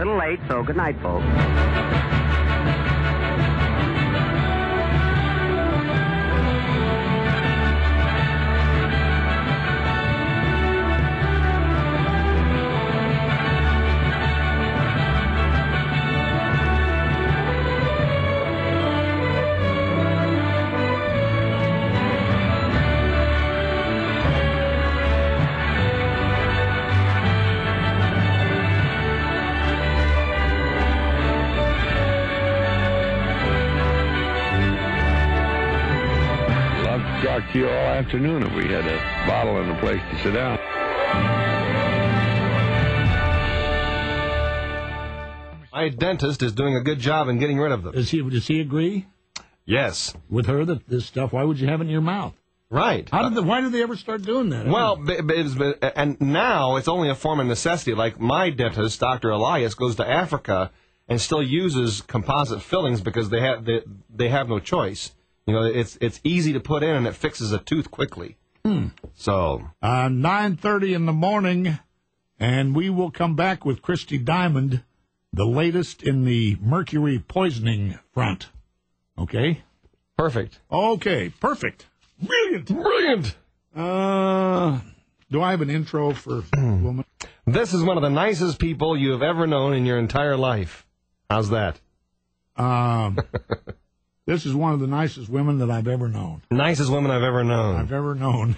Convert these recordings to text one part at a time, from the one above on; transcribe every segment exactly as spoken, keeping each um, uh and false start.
little late, so good night, folks. Talk to you all afternoon if we had a bottle and a place to sit down. My dentist is doing a good job in getting rid of them. Does he, does he agree? Yes. With her that this stuff, why would you have it in your mouth? Right. How did the, why did they ever start doing that? Well, b- b- it's been, and now it's only a form of necessity. Like my dentist, Doctor Elias, goes to Africa and still uses composite fillings because they have they, they have no choice. You know, it's it's easy to put in and it fixes a tooth quickly. Hmm. So uh, nine thirty in the morning, and we will come back with Christy Diamond, the latest in the mercury poisoning front. Okay? Perfect. Okay, perfect. Brilliant. Brilliant. Uh, do I have an intro for woman? This is one of the nicest people you have ever known in your entire life. How's that? Um, this is one of the nicest women that I've ever known. Nicest woman I've ever known. I've ever known.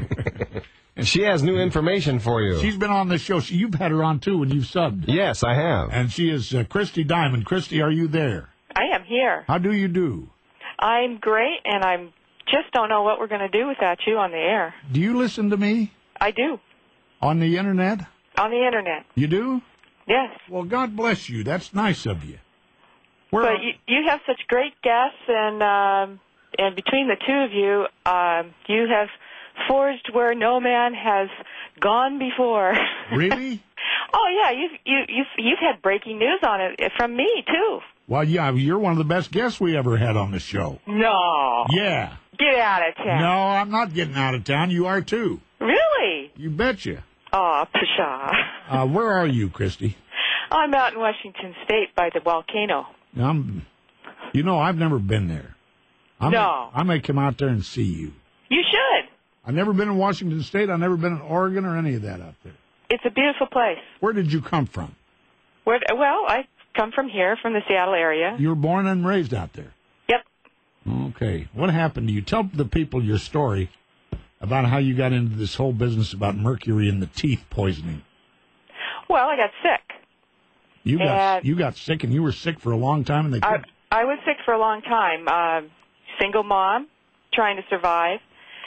And she has new information for you. She's been on this show. She, you've had her on, too, when you've subbed. Yes, I have. And she is uh, Christy Diamond. Christy, are you there? I am here. How do you do? I'm great, and I'm just don't know what we're going to do without you on the air. Do you listen to me? I do. On the Internet? On the Internet. You do? Yes. Well, God bless you. That's nice of you. Where but you, you have such great guests, and um, and between the two of you, um, you have forged where no man has gone before. Really? Oh yeah, you've you, you've you've had breaking news on it from me too. Well, yeah, you're one of the best guests we ever had on the show. No. Yeah. Get out of town. No, I'm not getting out of town. You are too. Really? You betcha. Oh, pshaw. Uh, where are you, Christy? I'm out in Washington State by the volcano. I'm, you know, I've never been there. I no. May, I may come out there and see you. You should. I've never been in Washington State. I've never been in Oregon or any of that out there. It's a beautiful place. Where did you come from? Where? Well, I come from here, from the Seattle area. You were born and raised out there? Yep. Okay. What happened to you? Tell the people your story about how you got into this whole business about mercury in the teeth poisoning. Well, I got sick. You got you got sick, and you were sick for a long time, and they I, I was sick for a long time. Uh, single mom, trying to survive,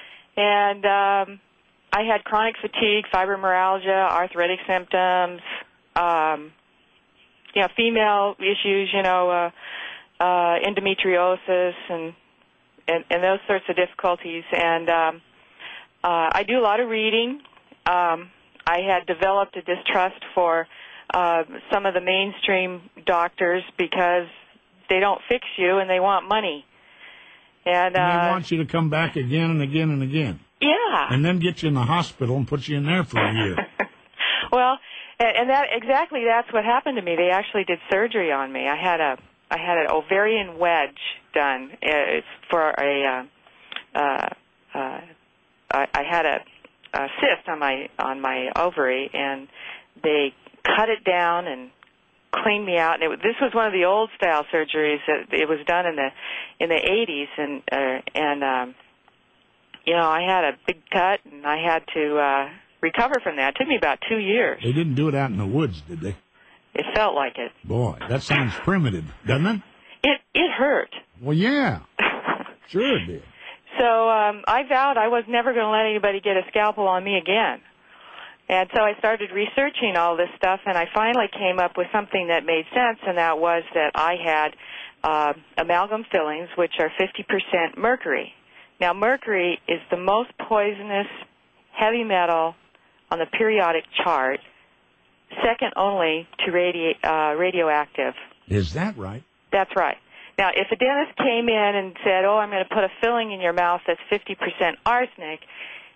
and um, I had chronic fatigue, fibromyalgia, arthritic symptoms, um, you know, female issues, you know, uh, uh, endometriosis, and, and and those sorts of difficulties. And um, uh, I do a lot of reading. Um, I had developed a distrust for Uh, some of the mainstream doctors because they don't fix you and they want money. And, uh, and they want you to come back again and again and again. Yeah. And then get you in the hospital and put you in there for a year. Well, and, and that exactly that's what happened to me. They actually did surgery on me. I had a I had an ovarian wedge done. It's for a uh, uh, uh, I, I had a, a cyst on my on my ovary, and they cut it down and cleaned me out. And it, this was one of the old style surgeries that it was done in the in the eighties, and uh, and um, you know, I had a big cut, and I had to uh, recover from that. It took me about two years. They didn't do it out in the woods, did they? It felt like it. Boy, that sounds primitive, doesn't it? It it hurt. Well, yeah, sure it did. So um, I vowed I was never going to let anybody get a scalpel on me again. And so I started researching all this stuff, and I finally came up with something that made sense, and that was that I had uh, amalgam fillings, which are fifty percent mercury. Now, mercury is the most poisonous heavy metal on the periodic chart, second only to radi- uh, radioactive. Is that right? That's right. Now, if a dentist came in and said, oh, I'm going to put a filling in your mouth that's fifty percent arsenic,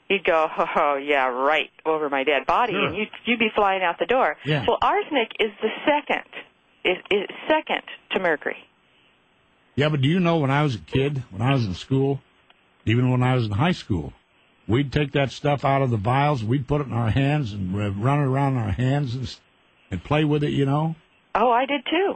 you'd go, oh, yeah, right, over my dead body, Sure. and you'd, you'd be flying out the door. Yeah. Well, arsenic is the second, is, is second to mercury. Yeah, but do you know when I was a kid, when I was in school, even when I was in high school, we'd take that stuff out of the vials, we'd put it in our hands and uh, run it around our hands and, s- and play with it, you know? Oh, I did too.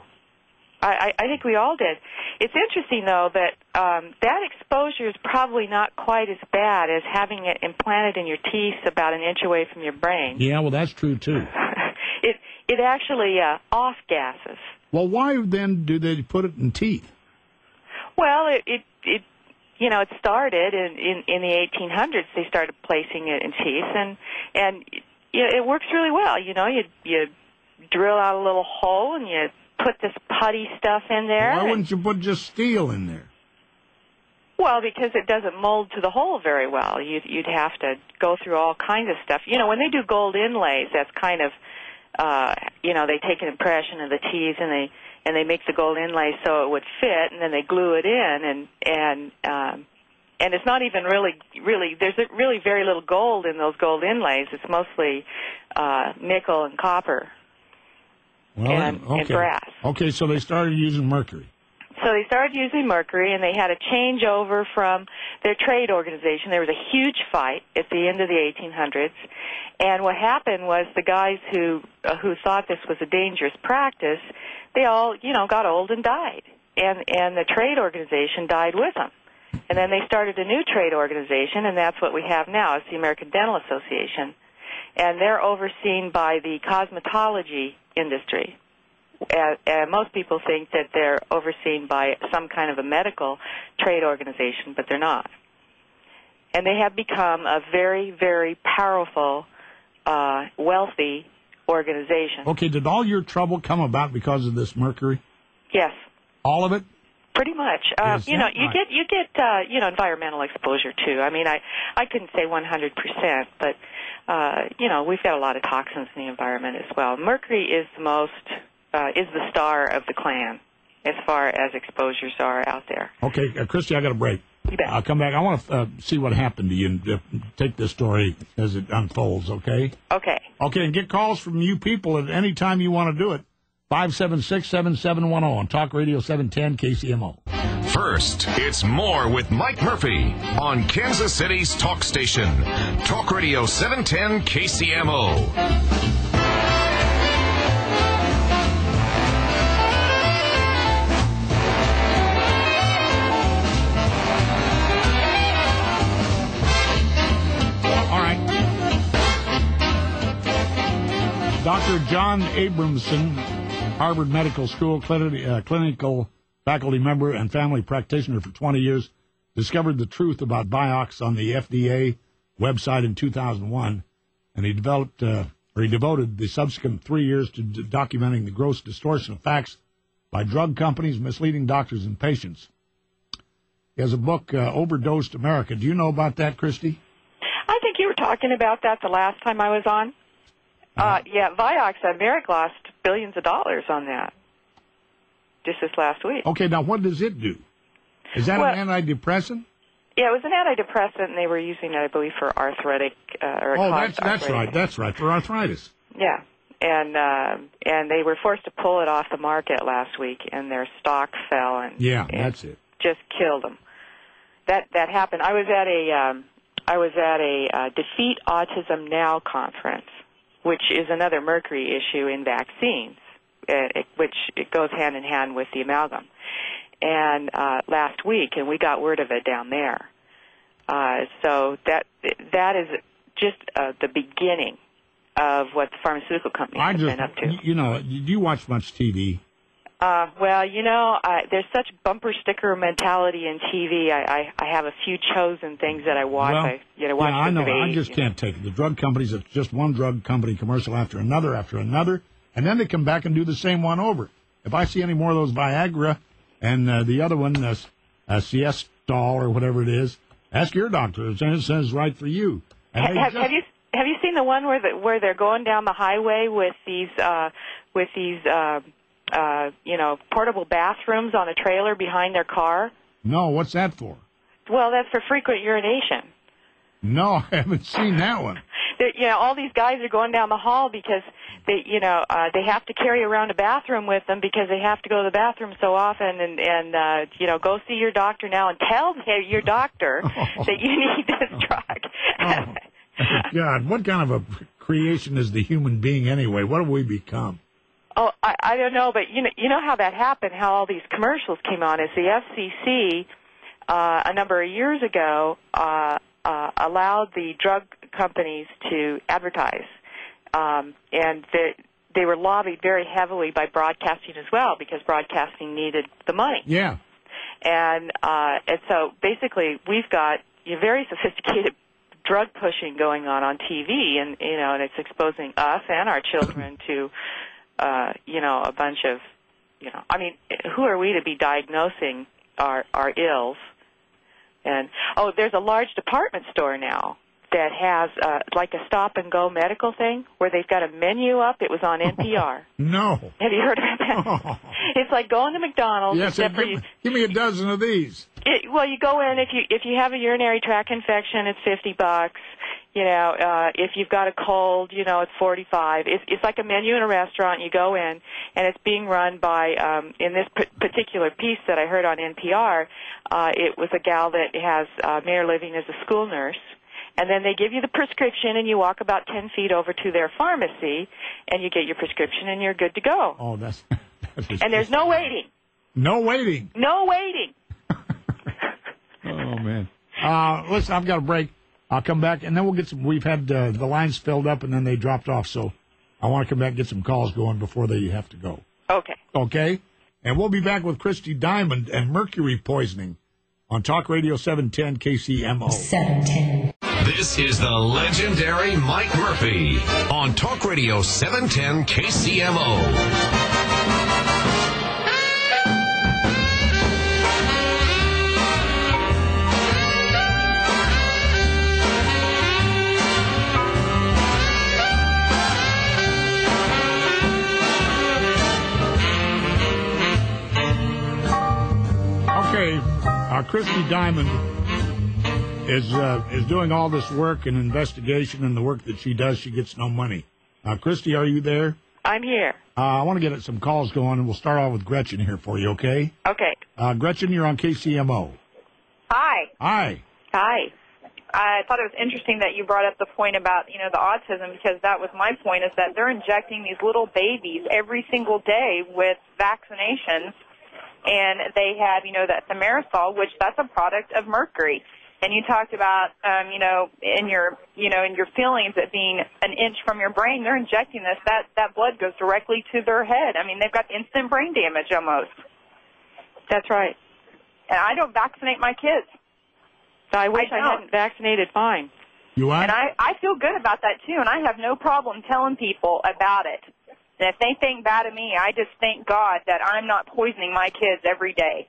I, I, I think we all did. It's interesting, though, that um, that exposure is probably not quite as bad as having it implanted in your teeth about an inch away from your brain. Yeah, well, that's true, too. it it actually uh, off gases. Well, why then do they put it in teeth? Well, it, it, it you know, it started in, in, in the eighteen hundreds. They started placing it in teeth, and and you know, it works really well. You know, you you drill out a little hole and you put this putty stuff in there. Why and, wouldn't you put just steel in there? well, because it doesn't mold to the hole very well. You'd, you'd have to go through all kinds of stuff. You know, when they do gold inlays, that's kind of, uh, you know, they take an impression of the teeth and they and they make the gold inlay so it would fit, and then they glue it in, and and um, and it's not even really really. There's really very little gold in those gold inlays. It's mostly uh, nickel and copper. Well, and, okay. and brass. Okay, so they started using mercury. So they started using mercury, and they had a changeover from their trade organization. There was a huge fight at the end of the eighteen hundreds, and what happened was the guys who uh, who thought this was a dangerous practice, they all, you know, got old and died, and and the trade organization died with them. And then they started a new trade organization, and that's what we have now. It's the American Dental Association, and they're overseen by the cosmetology industry. And, and most people think that they're overseen by some kind of a medical trade organization, but they're not. And they have become a very, very powerful, uh, wealthy organization. Okay, did all your trouble come about because of this mercury? Yes, All of it? pretty much. Uh, Is you know, that you right? get you get uh, you know environmental exposure too. I mean, I I couldn't say one hundred percent, but uh, you know, we've got a lot of toxins in the environment as well. Mercury is the most uh, is the star of the clan as far as exposures are out there. Okay, uh, Christy, I got a break. You bet. I'll come back. I want to uh, see what happened to you and uh, take this story as it unfolds, okay? Okay. Okay, and get calls from you people at any time you want to do it. five seven six, seven seven one zero on Talk Radio seven ten K C M O. First, it's more with Mike Murphy on Kansas City's talk station. Talk Radio seven ten K C M O. All right. Doctor John Abramson, Harvard Medical School clini- uh, clinical faculty member and family practitioner for twenty years, discovered the truth about Vioxx on the F D A website in two thousand one, and he developed, uh, or he devoted the subsequent three years to d- documenting the gross distortion of facts by drug companies misleading doctors and patients. He has a book, uh, Overdosed America. Do you know about that, Christy? I think you were talking about that the last time I was on. Uh, yeah, Vioxx, America lost billions of dollars on that just this last week. Okay, now what does it do? Is that Well- an antidepressant? Yeah, it was an antidepressant, and they were using it, I believe, for arthritic. Uh, or Oh, caused that's that's arthritis. right. That's right for arthritis. Yeah, and uh, and they were forced to pull it off the market last week, and their stock fell, and Yeah, and that's it. just killed them. That that happened. I was at a um, I was at a uh, Defeat Autism Now conference, which is another mercury issue in vaccines, uh, it, which it goes hand in hand with the amalgam. And uh, last week, and we got word of it down there. Uh, so that that is just uh, the beginning of what the pharmaceutical companies I have just, been up to. you know, do you watch much T V? Uh, well, you know, I, there's such bumper sticker mentality in T V. I, I, I have a few chosen things that I watch. Well, I, you know, watch yeah, I know. debate, I just you can't take it. The drug companies, it's just one drug company commercial after another after another, and then they come back and do the same one over. If I see any more of those Viagra and uh, the other one, uh, uh, Siestol or whatever it is, ask your doctor. It says right for you. And Ha- they have, just- have you have you seen the one where the, where they're going down the highway with these uh, with these uh, uh, you know portable bathrooms on a trailer behind their car? No, what's that for? Well, that's for frequent urination. No, I haven't seen that one. They're, you know, all these guys are going down the hall because they, you know, uh, they have to carry around a bathroom with them because they have to go to the bathroom so often. And, and uh, you know, go see your doctor now and tell your doctor Oh. that you need this drug. Oh. God, what kind of a creation is the human being anyway? What have we become? Oh, I, I don't know, but you know, you know how that happened. How all these commercials came on is the F C C uh, a number of years ago uh, uh, allowed the drug companies to advertise, um, and they, they were lobbied very heavily by broadcasting as well because broadcasting needed the money. Yeah. And uh, and so basically, we've got a very sophisticated drug pushing going on on T V, and you know, and it's exposing us and our children to, uh, you know, a bunch of, you know, I mean, who are we to be diagnosing our our ills? And oh, there's a large department store now that has uh, like a stop and go medical thing where they've got a menu up. It was on N P R. No. Have you heard about that? Oh. It's like going to McDonald's. Yes, except give, for you. give me a dozen of these. It, well, you go in if you if you have a urinary tract infection, it's fifty bucks. You know, uh, if you've got a cold, you know, it's forty-five. It's it's like a menu in a restaurant. You go in, and it's being run by um, in this p- particular piece that I heard on N P R. Uh, it was a gal that has uh, Mayor living as a school nurse. And then they give you the prescription, and you walk about ten feet over to their pharmacy, and you get your prescription, and you're good to go. Oh, that's... that is And there's no waiting. No waiting. No waiting. Oh, man. Uh, listen, I've got a break. I'll come back, and then we'll get some... We've had uh, the lines filled up, and then they dropped off, so I want to come back and get some calls going before they have to go. Okay. Okay? And we'll be back with Christy Diamond and mercury poisoning on Talk Radio seven ten K C M O. seven ten. This is the legendary Mike Murphy on Talk Radio seven ten K C M O. Okay, uh, Christy Diamond is uh, is doing all this work and investigation, and the work that she does, she gets no money. Uh, Christy, are you there? I'm here. Uh, I want to get some calls going, and we'll start off with Gretchen here for you, okay? Okay. Uh, Gretchen, you're on K C M O. Hi. Hi. Hi. I thought it was interesting that you brought up the point about, you know, the autism, because that was my point, is that they're injecting these little babies every single day with vaccinations, and they have, you know, that thimerosal, which that's a product of mercury. And you talked about, um, you know, in your, you know, in your feelings it being an inch from your brain. They're injecting this. That that blood goes directly to their head. I mean, they've got instant brain damage almost. That's right. And I don't vaccinate my kids. I wish I I, don't. hadn't vaccinated mine. You are? And I, I feel good about that, too, and I have no problem telling people about it. And if they think bad of me, I just thank God that I'm not poisoning my kids every day.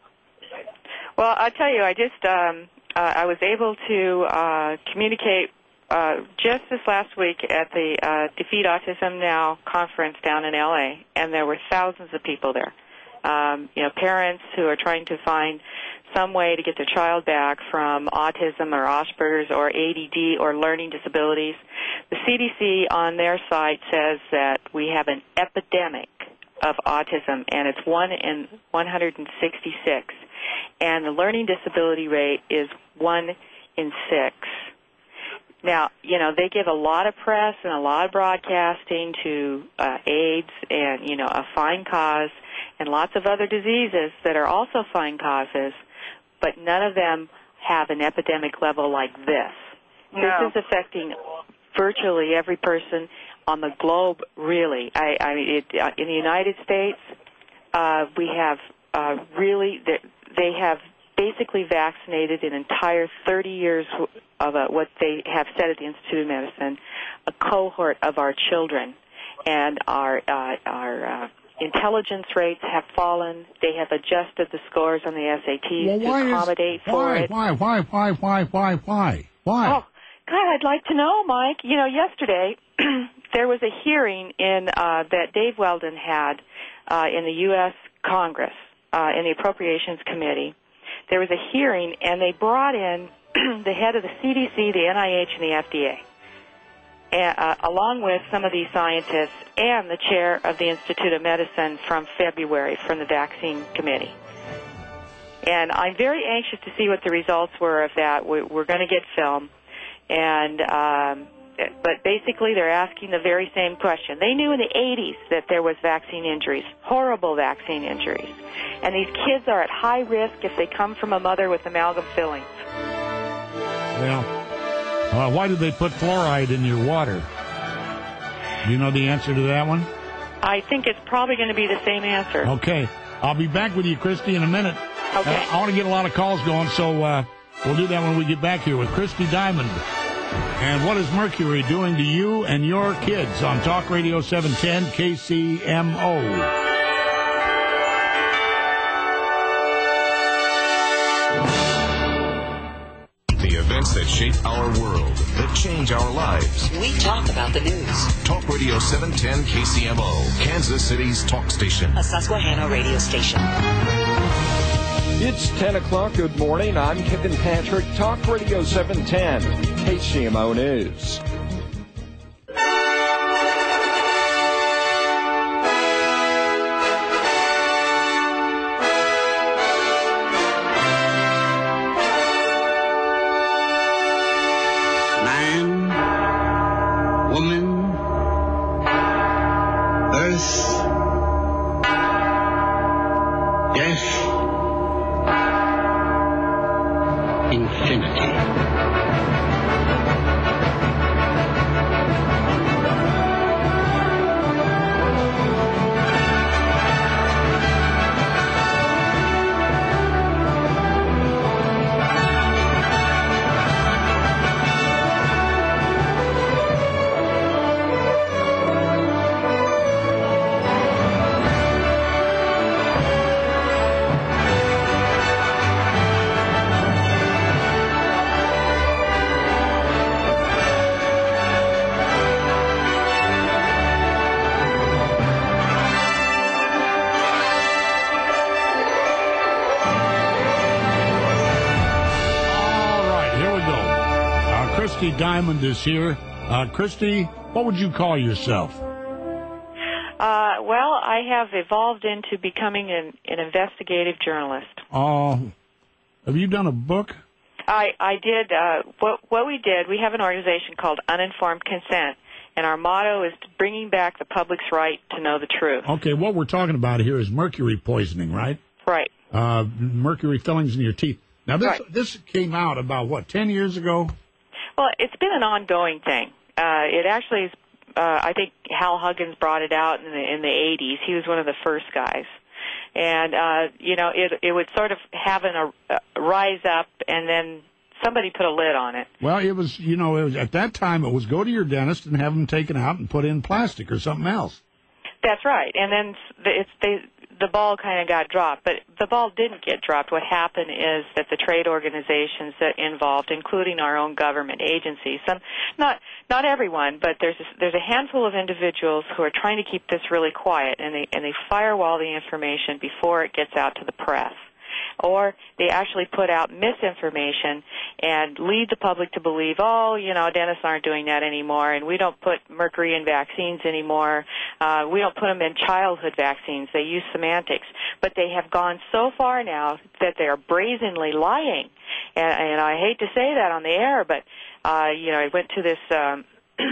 Well, I'll tell you, I just, um, uh, I was able to uh, communicate uh, just this last week at the uh, Defeat Autism Now conference down in L A, and there were thousands of people there. Um, you know, parents who are trying to find some way to get their child back from autism or Asperger's or A D D or learning disabilities. The C D C on their site says that we have an epidemic of autism, and it's one in one hundred sixty-six. And the learning disability rate is one in six. Now, you know, they give a lot of press and a lot of broadcasting to uh, AIDS and, you know, a fine cause and lots of other diseases that are also fine causes, but none of them have an epidemic level like this. No. This is affecting virtually every person on the globe, really. I, I mean, it, uh, in the United States, uh, we have uh, really, they have basically vaccinated an entire thirty years of a, what they have said at the Institute of Medicine, a cohort of our children, and our uh, our uh, intelligence rates have fallen. They have adjusted the scores on the S A Ts Well, to why is- accommodate for why, it. Why, why, why, why, why, why, why? Oh, God, I'd like to know, Mike. You know, yesterday there was a hearing in uh, that Dave Weldon had uh, in the U S Congress uh, in the Appropriations Committee. There was a hearing, and they brought in the head of the C D C, the N I H, and the F D A, and, uh, along with some of these scientists and the chair of the Institute of Medicine from February from the vaccine committee. And I'm very anxious to see what the results were of that. We're going to get film. And um, but basically they're asking the very same question. They knew in the eighties that there was vaccine injuries, horrible vaccine injuries. And these kids are at high risk if they come from a mother with amalgam fillings. Well, uh, why did they put fluoride in your water? Do you know the answer to that one? I think it's probably going to be the same answer. Okay. I'll be back with you, Christy, in a minute. Okay. Uh, I want to get a lot of calls going, so uh, we'll do that when we get back here with Christy Diamond. And what is Mercury doing to you and your kids on Talk Radio seven ten K C M O? Events that shape our world, that change our lives. We talk about the news. Talk Radio seven ten K C M O, Kansas City's talk station. A Susquehanna radio station. It's ten o'clock. Good morning. I'm Kevin Patrick. Talk Radio seven ten K C M O News. Diamond is here. Uh, Christy, what would you call yourself? Uh, well, I have evolved into becoming an, an investigative journalist. Oh, uh, have you done a book? I, I did. Uh, what, what we did, we have an organization called Uninformed Consent, and our motto is bringing back the public's right to know the truth. Okay, what we're talking about here is mercury poisoning, right? Right. Uh, mercury fillings in your teeth. Now, this, right. this came out about, what, ten years ago? Well, it's been an ongoing thing. Uh, it actually is, uh, I think Hal Huggins brought it out in the, in the eighties. He was one of the first guys. And, uh, you know, it, it would sort of have an, a rise up, and then somebody put a lid on it. Well, it was, you know, it was, at that time it was go to your dentist and have them taken out and put in plastic or something else. That's right. And then it's they, the ball kind of got dropped. But the ball didn't get dropped. What happened is that the trade organizations that involved, including our own government agencies, some not not everyone, but there's a, there's a handful of individuals who are trying to keep this really quiet, and they and they firewall the information before it gets out to the press. Or they actually put out misinformation and lead the public to believe, oh, you know, dentists aren't doing that anymore, and we don't put mercury in vaccines anymore. Uh, we don't put them in childhood vaccines. They use semantics. But they have gone so far now that they are brazenly lying. And, and I hate to say that on the air, but, uh, you know, I went to this um,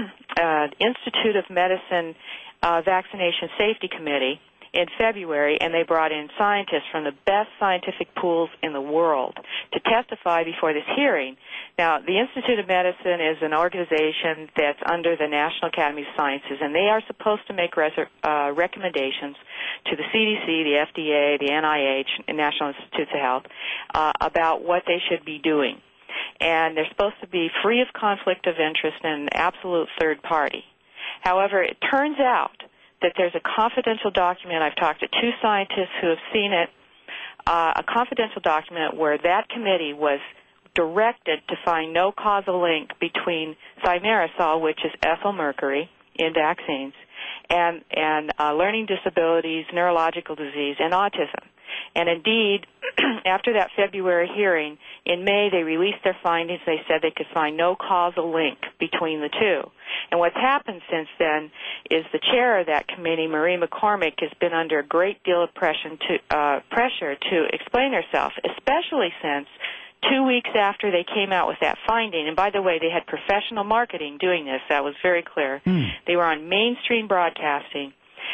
uh, Institute of Medicine uh, Vaccination Safety Committee in February, and they brought in scientists from the best scientific pools in the world to testify before this hearing. Now, the Institute of Medicine is an organization that's under the National Academy of Sciences, and they are supposed to make res- uh, recommendations to the C D C, the F D A, the N I H, and National Institutes of Health uh, about what they should be doing. And they're supposed to be free of conflict of interest and absolute third party. However, it turns out that there's a confidential document. I've talked to two scientists who have seen it, uh, a confidential document where that committee was directed to find no causal link between thimerosal, which is ethyl mercury in vaccines, and, and uh, learning disabilities, neurological disease, and autism. And indeed, after that February hearing, in May, they released their findings. They said they could find no causal link between the two. And what's happened since then is the chair of that committee, Marie McCormick, has been under a great deal of pressure to, uh, pressure to explain herself, especially since two weeks after they came out with that finding, and by the way, they had professional marketing doing this. That was very clear. Hmm. They were on mainstream broadcasting.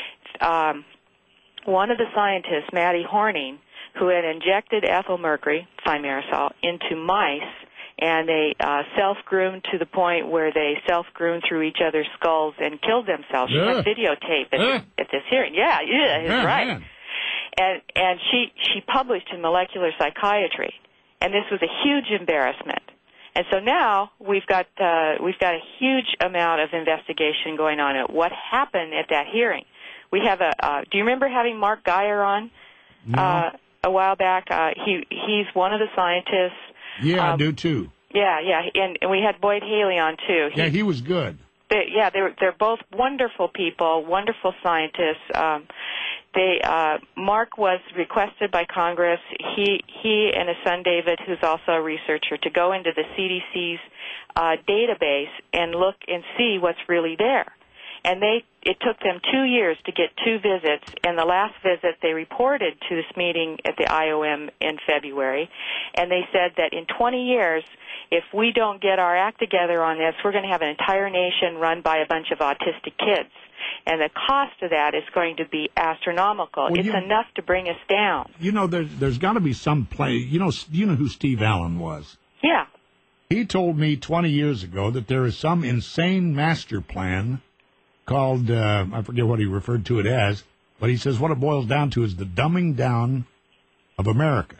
Um, one of the scientists, Maddie Horning, who had injected ethyl mercury, thimerosal, into mice, and they uh, self-groomed to the point where they self-groomed through each other's skulls and killed themselves. She yeah. had videotape at, yeah. at this hearing. Yeah, yeah, he's yeah, right. Man. And and she she published in Molecular Psychiatry, and this was a huge embarrassment. And so now we've got uh, we've got a huge amount of investigation going on at what happened at that hearing. We have a. Uh, do you remember having Mark Geyer on no. uh, a while back? Uh, he he's one of the scientists. Yeah, um, I do too. Yeah, yeah, and, and we had Boyd Haley on too. He, yeah, he was good. They, yeah, they're they're both wonderful people, wonderful scientists. Um, they uh, Mark was requested by Congress. He he and his son David, who's also a researcher, to go into the C D C's uh, database and look and see what's really there. And they it took them two years to get two visits. And the last visit, they reported to this meeting at the I O M in February, and they said that in twenty years, if we don't get our act together on this, we're going to have an entire nation run by a bunch of autistic kids. And the cost of that is going to be astronomical. Well, it's you, enough to bring us down. You know, there's, there's got to be some play. You know, you know who Steve Allen was? Yeah. He told me twenty years ago that there is some insane master plan called, uh, I forget what he referred to it as, but he says what it boils down to is the dumbing down of America.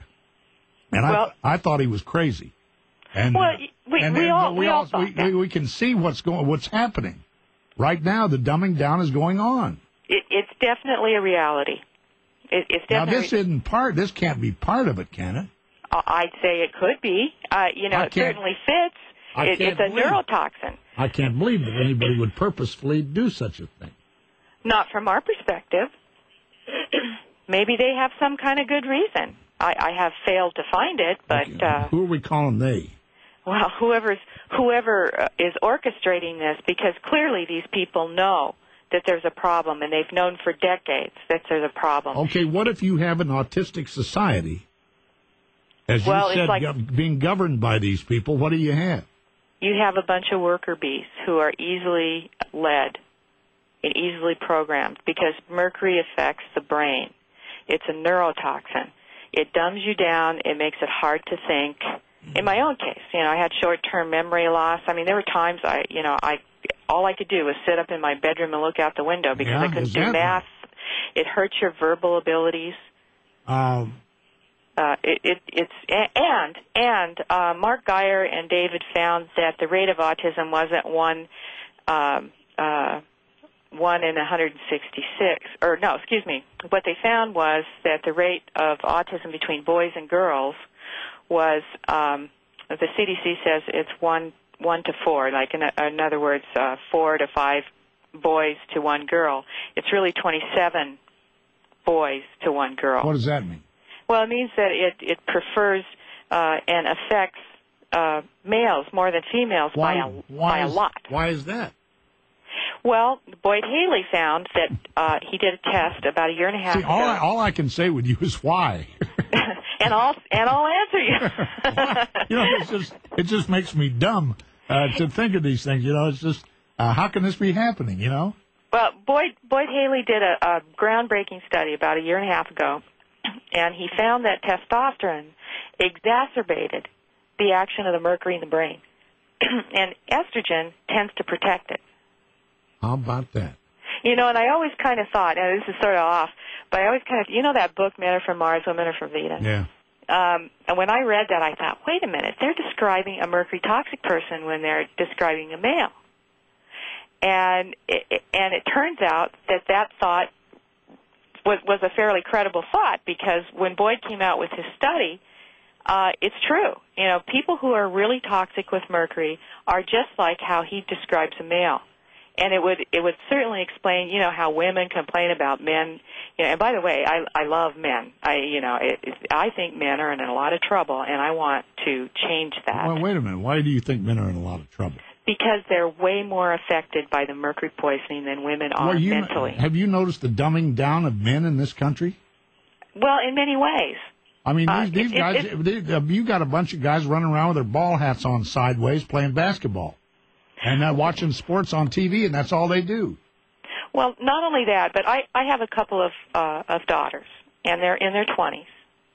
And well, I, I thought he was crazy. And, well, we, and, we, and, all, we, we all all thought we, that. we, we can see what's going, what's happening. Right now, the dumbing down is going on. It, it's definitely a reality. It, it's now, definitely. this isn't part. This can't be part of it, can it? I'd say it could be. Uh, you know, it certainly fits. It, it's a believe, neurotoxin. I can't believe that anybody would purposefully do such a thing. Not from our perspective. Maybe they have some kind of good reason. I, I have failed to find it, but Okay. uh, Who are we calling they? Well, whoever's whoever is orchestrating this, because clearly these people know that there's a problem, and they've known for decades that there's a problem. Okay, what if you have an autistic society, as well, you said, it's like, gov- being governed by these people? What do you have? You have a bunch of worker bees who are easily led and easily programmed, because mercury affects the brain. It's a neurotoxin. It dumbs you down. It makes it hard to think. In my own case, you know, I had short-term memory loss. I mean, there were times I, you know, I all I could do was sit up in my bedroom and look out the window because yeah, I couldn't do exactly. math. It hurts your verbal abilities. Um, uh, it, it, it's and and uh, Mark Geyer and David found that the rate of autism wasn't one um, uh, one in one hundred sixty-six. Or no, excuse me. What they found was that the rate of autism between boys and girls was, um, the C D C says it's one one to four, like in, a, in other words, uh, four to five boys to one girl. It's really twenty-seven boys to one girl. what does that mean? Well, it means that it, it prefers uh, and affects uh, males more than females Why, by a, why by a is, lot. Why is that? Well, Boyd Haley found that uh, he did a test about a year and a half See, ago. all I, all I can say with you is why. and I'll and I'll answer you. you know, it's just it just makes me dumb uh, to think of these things. You know, it's just uh, how can this be happening? You know. Well, Boyd Boyd Haley did a, a groundbreaking study about a year and a half ago, and he found that testosterone exacerbated the action of the mercury in the brain, and estrogen tends to protect it. How about that? You know, and I always kind of thought, and this is sort of off, but I always kind of, you know that book, Men Are From Mars, Women Are From Venus? Yeah. Um, and when I read that, I thought, wait a minute, they're describing a mercury toxic person when they're describing a male. And it, and it turns out that that thought was, was a fairly credible thought, because when Boyd came out with his study, uh, it's true. You know, people who are really toxic with mercury are just like how he describes a male. and it would it would certainly explain, you know, how women complain about men. You know, and by the way, I I love men. I you know it, it, I think men are in a lot of trouble, and I want to change that. Well, wait a minute. Why do you think men are in a lot of trouble? Because they're way more affected by the mercury poisoning than women are well, you, mentally. Have you noticed the dumbing down of men in this country? Well, in many ways. I mean, Uh, these, these it- guys, it- they, uh, you got a bunch of guys running around with their ball hats on sideways playing basketball and uh, watching sports on T V, and that's all they do. Well, not only that, but I, I have a couple of uh, of daughters, and they're in their twenties.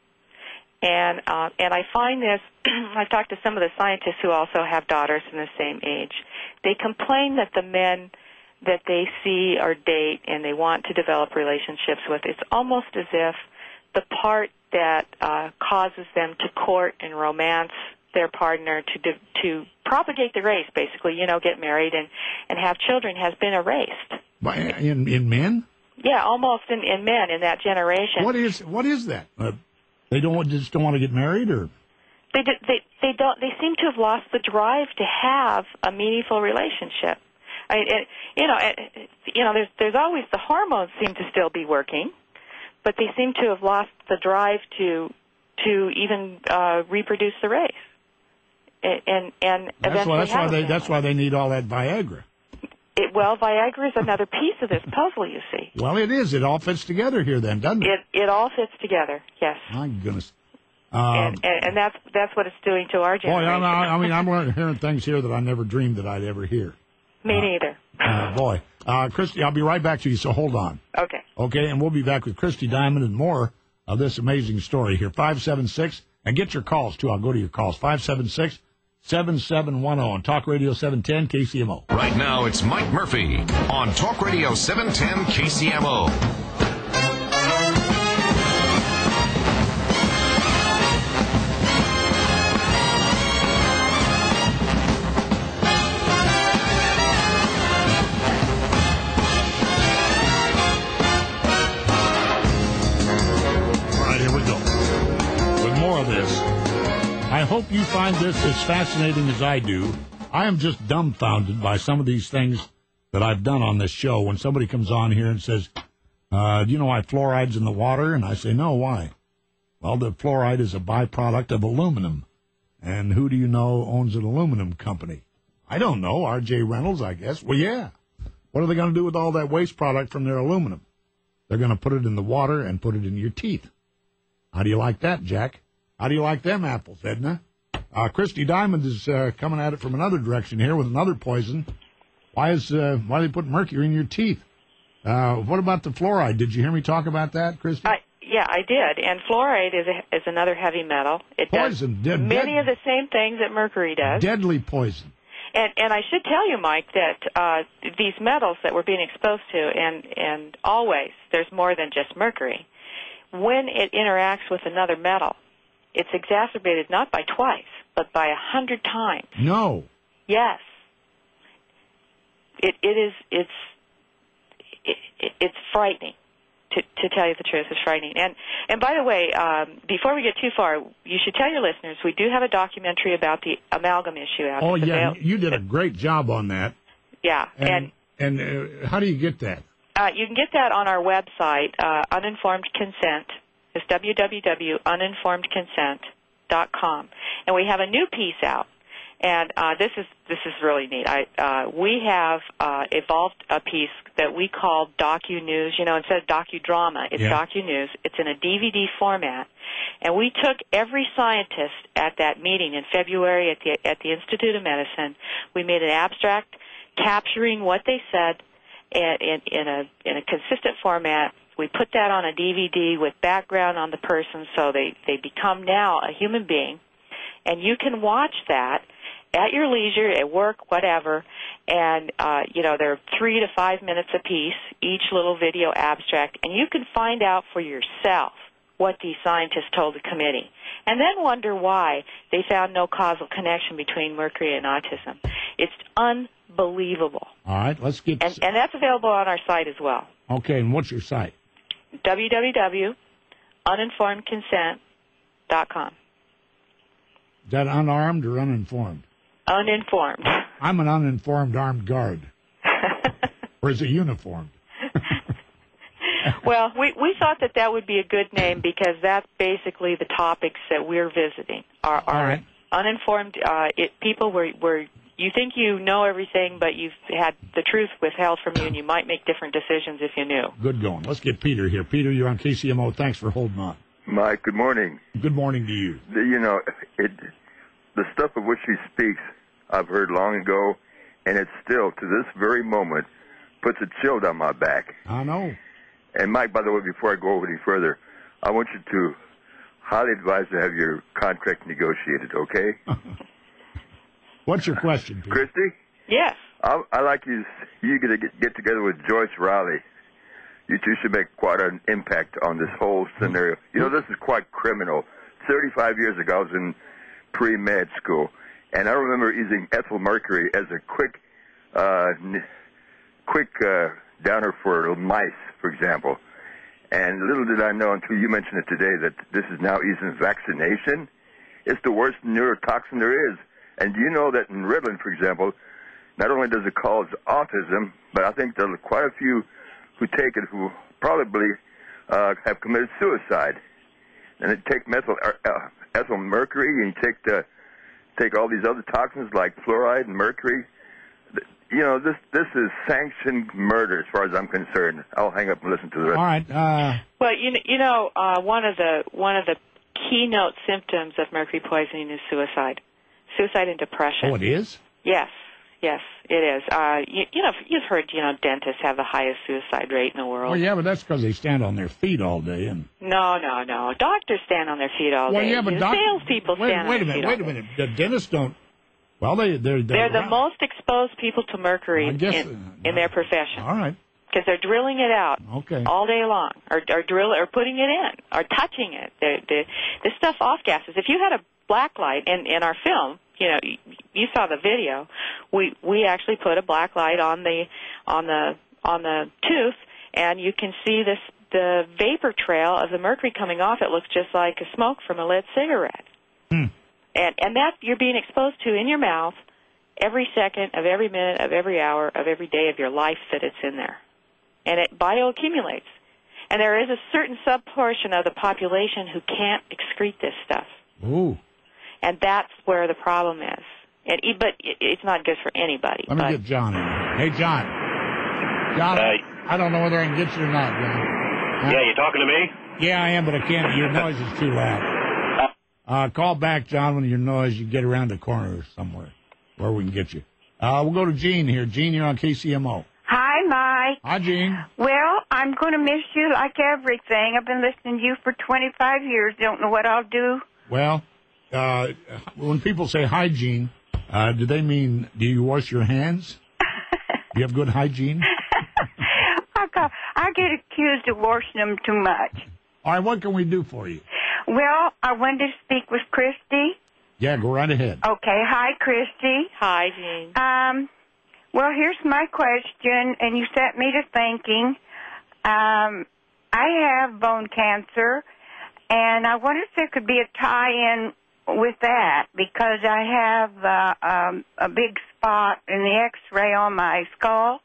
And uh, and I find this, I've talked to some of the scientists who also have daughters in the same age. They complain that the men that they see or date and they want to develop relationships with, it's almost as if the part that uh, causes them to court and romance their partner to de- to propagate the race, basically, you know, get married and, and have children, has been erased. By, in in men? Yeah, almost in, in men in that generation. What is what is that? Uh, they don't want- just don't want to get married, or They, do, they they don't they seem to have lost the drive to have a meaningful relationship. I mean, it, you know, it, you know, there's there's always the hormones seem to still be working, but they seem to have lost the drive to to even uh, reproduce the race. And and, and that's eventually why that's why have a they family. that's why they need all that Viagra. It, well, Viagra is another piece of this puzzle, you see. Well, it is. It all fits together here, then, doesn't it? It it all fits together. Yes. My goodness. Um, and, and and that's that's what it's doing to our boy, generation. I, I mean, I'm learning, hearing things here that I never dreamed that I'd ever hear. Me neither. Uh, boy, uh, Christy, I'll be right back to you. So hold on. Okay. Okay, and we'll be back with Christy Diamond and more of this amazing story here. five seven six, and get your calls, too. I'll go to your calls. five seven six, seven seven one zero on Talk Radio seven ten K C M O. Right now, it's Mike Murphy on Talk Radio seven ten K C M O. I hope you find this as fascinating as I do. I am just dumbfounded by some of these things that I've done on this show. When somebody comes on here and says, uh, do you know why fluoride's in the water? And I say, no, why? Well, the fluoride is a byproduct of aluminum. And who do you know owns an aluminum company? I don't know. R J Reynolds, I guess. Well, yeah. What are they going to do with all that waste product from their aluminum? They're going to put it in the water and put it in your teeth. How do you like that, Jack? How do you like them apples, Edna? Uh, Christy Diamond is uh, coming at it from another direction here with another poison. Why is uh, why are they putting mercury in your teeth? Uh, what about the fluoride? Did you hear me talk about that, Christy? I, yeah, I did. And fluoride is a, is another heavy metal. It Poison. does De- many dead- of the same things that mercury does. Deadly poison. And and I should tell you, Mike, that uh, these metals that we're being exposed to, and and always there's more than just mercury. When it interacts with another metal, it's exacerbated not by twice, but by a hundred times. No. Yes. It it is it's it, it, it's frightening. To, to tell you the truth, it's frightening. And and by the way, um, before we get too far, you should tell your listeners we do have a documentary about the amalgam issue out. Oh It's yeah, avail- you did a great job on that. Yeah, And and, and uh, how do you get that? uh, you can get that on our website, uh, Uninformed Consent. It's w w w dot uninformed consent dot com, and we have a new piece out. And uh, this is this is really neat. I uh, we have uh, evolved a piece that we call Docu News. You know, instead of docudrama, it's Yeah. Docu News. It's in a D V D format, and we took every scientist at that meeting in February at the at the Institute of Medicine. We made an abstract capturing what they said in, in, in a in a consistent format. We put that on a D V D with background on the person, so they they become now a human being, and you can watch that at your leisure, at work, whatever, and, uh, you know, they're three to five minutes apiece, each little video abstract, and you can find out for yourself what these scientists told the committee, and then wonder why they found no causal connection between mercury and autism. It's unbelievable. All right, let's get... And, and that's available on our site as well, Okay, and what's your site? w w w dot uninformed consent dot com. Is that unarmed or uninformed? Uninformed. I'm an uninformed armed guard. Or is it uniformed? Well, we, we thought that that would be a good name because that's basically the topics that we're visiting. Are, are right. uninformed uh, it, people where, where you think you know everything, but you've had the truth withheld from you, and you might make different decisions if you knew. Good going. Let's get Peter here. Peter, you're on K C M O. Thanks for holding on. Mike, good morning. Good morning to you. The, you know, it, the stuff of which he speaks, I've heard long ago, and it still, to this very moment, puts a chill down my back. I know. And, Mike, by the way, before I go any further, I want you to highly advise to have your contract negotiated, okay? What's your question, Peter? Christy? Yes. I, I like you. You get to get, get together with Joyce Riley. You two should make quite an impact on this whole scenario. You know, this is quite criminal. thirty-five years ago, I was in pre-med school, and I remember using ethyl mercury as a quick, uh, n- quick uh, downer for mice, for example. And little did I know until you mentioned it today that this is now using vaccination. It's the worst neurotoxin there is. And do you know that in Ritalin, for example, not only does it cause autism, but I think there are quite a few who take it who probably uh, have committed suicide. And they take methyl, uh, ethyl mercury, and you take the take all these other toxins like fluoride and mercury. You know, this this is sanctioned murder as far as I'm concerned. I'll hang up and listen to the rest. All right. Uh... Well, you know, you know uh, one of the one of the keynote symptoms of mercury poisoning is suicide, suicide and depression. Oh, it is? Yes. Yes, it is. Uh, you, you know, you've heard, you know, dentists have the highest suicide rate in the world. Well, yeah, but that's because they stand on their feet all day. And No, no, no. Doctors stand on their feet all well, day. yeah, but You doc- salespeople wait, stand wait on a their minute, feet wait all a day. minute. The dentists don't. Well, they they're They're the around. most exposed people to mercury I guess, in, uh, in their profession. All right. Because they're drilling it out Okay. all day long, or, or drill or putting it in, or touching it. They're, they're, this stuff off gases. If you had a black light in, in our film, you know, you, you saw the video. We we actually put a black light on the on the on the tooth, and you can see this the vapor trail of the mercury coming off. It looks just like a smoke from a lit cigarette. Hmm. And and that you're being exposed to in your mouth every second of every minute of every hour of every day of your life that it's in there. And it bioaccumulates. And there is a certain subportion of the population who can't excrete this stuff. Ooh. And that's where the problem is. And, but it's not good for anybody. Let me but. get John in. Hey, John. John, Hey. I don't know whether I can get you or not, John. Uh, Yeah, you talking to me? Yeah, I am, but I can't. Your noise is too loud. Uh, call back, John, when your noise, you get around the corner somewhere where we can get you. Uh, we'll go to Gene here. Gene, you're on K C M O. Hi, Mike. Hi, Gene. Well, I'm going to miss you like everything. I've been listening to you for twenty-five years. Don't know what I'll do. Well, uh, when people say hygiene, uh, do they mean, do you wash your hands? Do you have good hygiene? I, got, I get accused of washing them too much. All right, what can we do for you? Well, I wanted to speak with Christy. Yeah, go right ahead. Okay. Hi, Christy. Hi, Jean. Um, well, here's my question, and you set me to thinking. Um, I have bone cancer, and I wonder if there could be a tie-in with that, because I have uh, um, a big spot in the X-ray on my skull,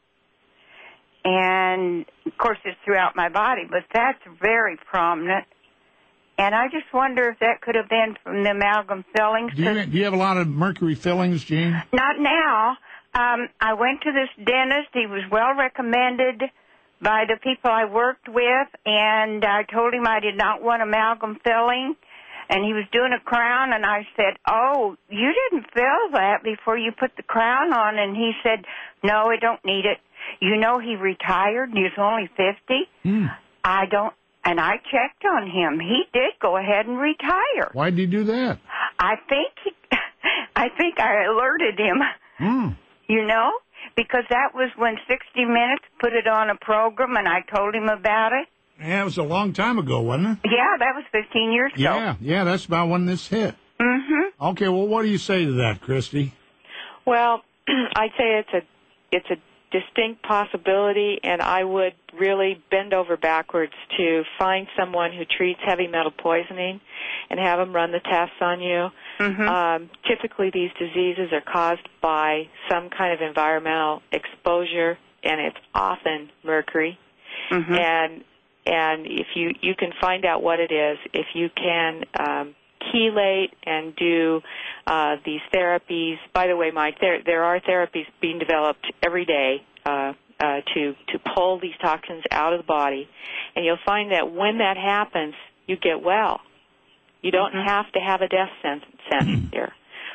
and, of course, it's throughout my body, but that's very prominent. And I just wonder if that could have been from the amalgam fillings. Do you, do you have a lot of mercury fillings, Gene? Not now. Um, I went to this dentist. He was well recommended by the people I worked with, and I told him I did not want amalgam filling. And he was doing a crown, and I said, oh, you didn't fill that before you put the crown on. And he said, no, I don't need it. You know, he retired, and he was only fifty. Mm. I don't. And I checked on him. He did go ahead and retire. Why did he do that? I think he, I think I alerted him. Mm. You know, because that was when sixty minutes put it on a program, and I told him about it. Yeah, it was a long time ago, wasn't it? Yeah, that was fifteen years ago. Yeah, yeah, that's about when this hit. Mm-hmm. Okay, well, what do you say to that, Christy? Well, I'd say it's a it's a distinct possibility, and I would really bend over backwards to find someone who treats heavy metal poisoning and have them run the tests on you. Mm-hmm. Um, typically, these diseases are caused by some kind of environmental exposure and it's often mercury. Mm-hmm. And and if you, you can find out what it is, if you can um, chelate and do uh, these therapies. By the way, Mike, there there are therapies being developed every day uh, uh, to to pull these toxins out of the body, and you'll find that when that happens, you get well. You don't mm-hmm. have to have a death sentence, sentence here.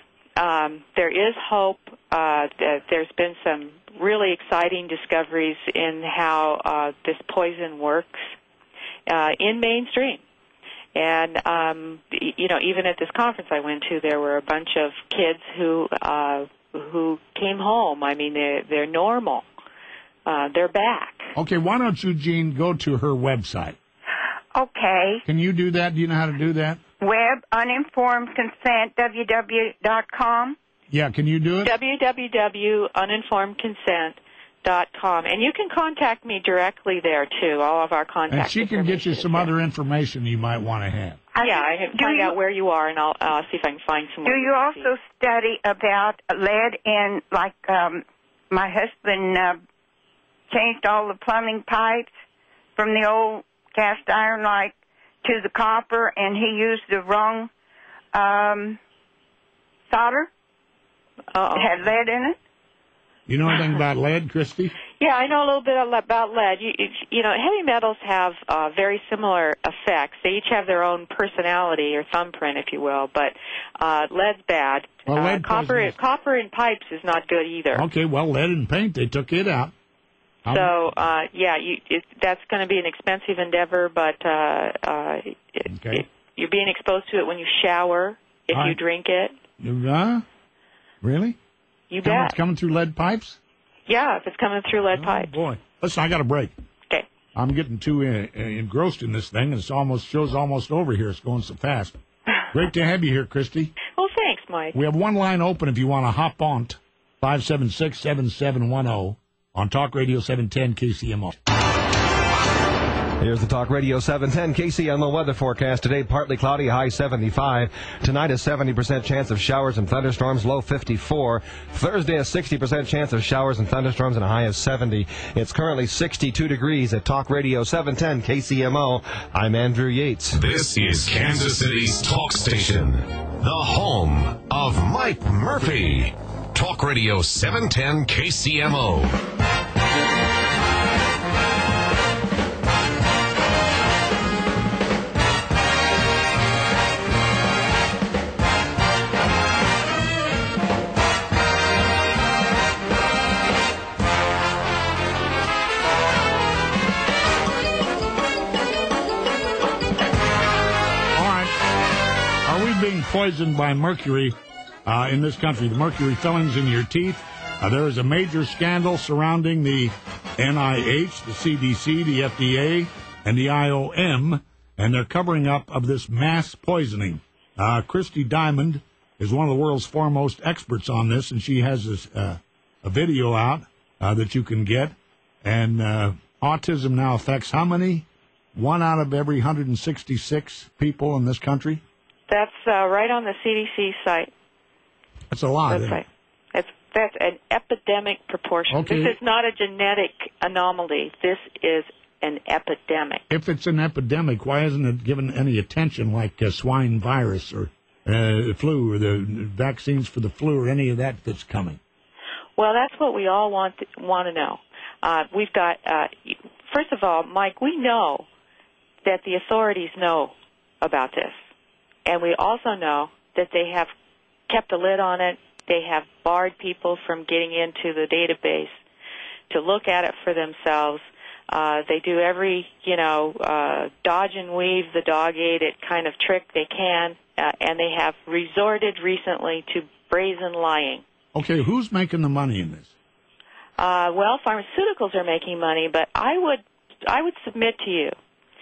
Um, there is hope. Uh, th- there's been some really exciting discoveries in how uh, this poison works uh, in mainstream. And, um, you know, even at this conference I went to, there were a bunch of kids who uh, who came home. I mean, they're, they're normal. Uh, they're back. Okay, why don't you, Jean, go to her website? Okay. Can you do that? Do you know how to do that? Web uninformed consent w w dot com. Yeah, can you do it? w w w dot uninformed consent dot com. And you can contact me directly there, too. All of our contact And she can get you some there. other information you might want to have. Yeah, I can Do find you- out where you are, and I'll uh, see if I can find some Do more. you also study about lead in, like, um, my husband uh, changed all the plumbing pipes from the old cast iron, like, to the copper, and he used the wrong um, solder? Uh-oh. It had lead in it? You know anything about lead, Christy? Yeah, I know a little bit about lead. You, you know, heavy metals have uh, very similar effects. They each have their own personality or thumbprint, if you will. But uh, lead's bad. Well, uh, lead copper, poisonous. copper in pipes is not good either. Okay, well, lead and paint, they took it out. How- So, uh, yeah, you, it, that's going to be an expensive endeavor, but uh, uh, it, Okay. it, you're being exposed to it when you shower, if All you right. drink it. Uh, really? You Coming- bet. It's coming through lead pipes? Yeah, if it's coming through lead Oh, pipes. boy. Listen, I got a break. Okay. I'm getting too uh, uh, engrossed in this thing, and it's almost show's almost over here. It's going so fast. Great to have you here, Christy. Well, thanks, Mike. We have one line open if you want to hop on t- five seven six, seven seven one zero on Talk Radio seven ten K C M O. Here's the Talk Radio seven ten K C M O weather forecast. Today, partly cloudy, high seventy-five. Tonight, a seventy percent chance of showers and thunderstorms, low fifty-four. Thursday, a sixty percent chance of showers and thunderstorms and a high of seventy. It's currently sixty-two degrees at Talk Radio seven ten K C M O. I'm Andrew Yates. This is Kansas City's talk station, the home of Mike Murphy. Talk Radio seven ten K C M O. Being poisoned by mercury uh, in this country, the mercury fillings in your teeth. Uh, there is a major scandal surrounding the N I H, the C D C, the F D A, and the I O M, and they're covering up of this mass poisoning. Uh, Christy Diamond is one of the world's foremost experts on this, and she has this, uh, a video out uh, that you can get. And uh, autism now affects how many? One out of every one hundred sixty-six people in this country? That's uh, right on the C D C site. That's a lot. That's right. That's that's an epidemic proportion. Okay. This is not a genetic anomaly. This is an epidemic. If it's an epidemic, why isn't it given any attention, like uh, swine virus or uh, the flu or the vaccines for the flu or any of that that's coming? Well, that's what we all want to, want to know. Uh, we've got, uh, first of all, Mike, we know that the authorities know about this. And we also know that they have kept a lid on it. They have barred people from getting into the database to look at it for themselves. Uh, they do every, you know, uh, dodge and weave the dog-eat-it kind of trick they can, uh, and they have resorted recently to brazen lying. Okay, who's making the money in this? Uh, well, pharmaceuticals are making money, but I would, I would submit to you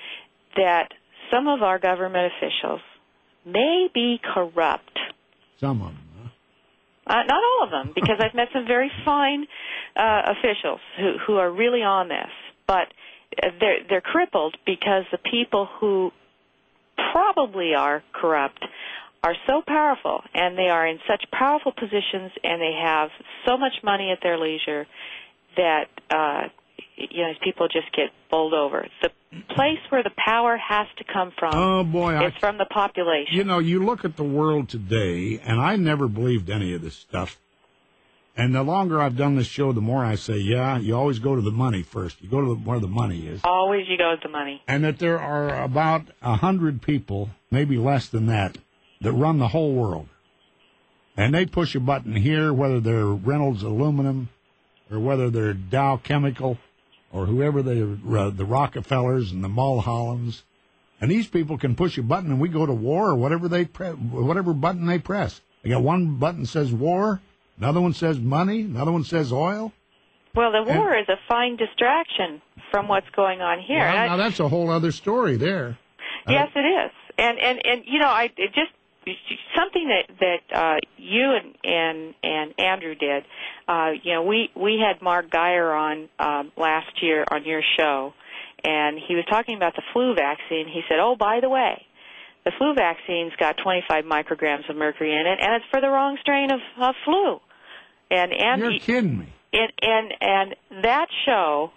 that some of our government officials may be corrupt. Some of them, huh? Uh, not all of them, because I've met some very fine uh, officials who, who are really on this. But they're, they're crippled because the people who probably are corrupt are so powerful, and they are in such powerful positions, and they have so much money at their leisure that uh, you know people just get bowled over. The place where the power has to come from oh, boy, is I, from the population. You know, you look at the world today, and I never believed any of this stuff. And the longer I've done this show, the more I say, yeah, you always go to the money first. You go to the, where the money is. Always you go to the money. And that there are about a hundred people, maybe less than that, that run the whole world. And they push a button here, whether they're Reynolds Aluminum or whether they're Dow Chemical or whoever they uh, the Rockefellers and the Mulhollands. And these people can push a button and we go to war or whatever they pre- whatever button they press. They got one button says war. Another one says money. Another one says oil. Well, the war and, is a fine distraction from what's going on here. Well, now I, that's a whole other story there. Yes, uh, it is. And, and, and you know, I it just something that, that uh, you and, and, and Andrew did. Uh, you know, we, we had Mark Geyer on um, last year on your show, and he was talking about the flu vaccine. He said, oh, by the way, the flu vaccine's got twenty-five micrograms of mercury in it, and it's for the wrong strain of, of flu. And, and You're kidding me. And, and, and that show,